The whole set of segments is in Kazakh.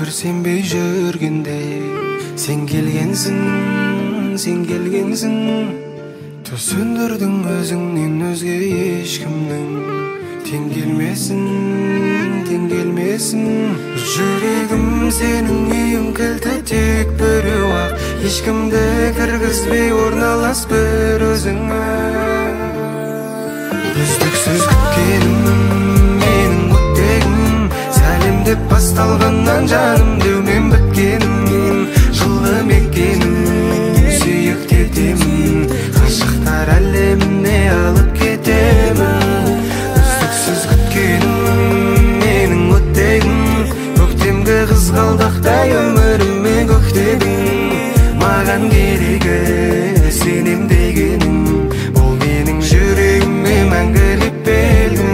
бир сенбей жүргенде сен келгенсің сөндірдің өзіңнен өзге ешкімнің тең келмесін жүрегім сенің үйің кілті тек біреу ақ ешкімді кіргізбей орналас бір өзіңе үздіксіз күткенім менің өттегім сәлем деп басталғаннан жаным деумен біткенім жылы мекенім сүйік кетемін ғашықтар әлеміне алып кетемін үздіксіз күткенім менің өттегім көктемгі қызғалдақтай өміріме көктедің маған керегі сенем дегенім ол менің жүрегіме мәңгілік белгім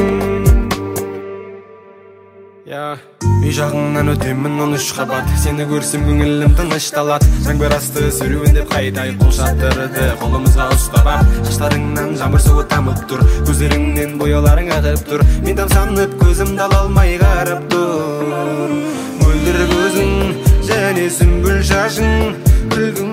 үй жағыңнан өтемін 13 қабат сені көрсем көңілім тынышталады жаңбыр асты сүруіндеп қайтайық қол шатырды қолымызға ұстап ап шаштарыңнан жаңбыр суы тамып тұр көздеріңнен бояуларың ағып тұр мен тамсанып көзімді ала алмай қарап тұр мөлдір көзің және сүмбіл шашың күлгің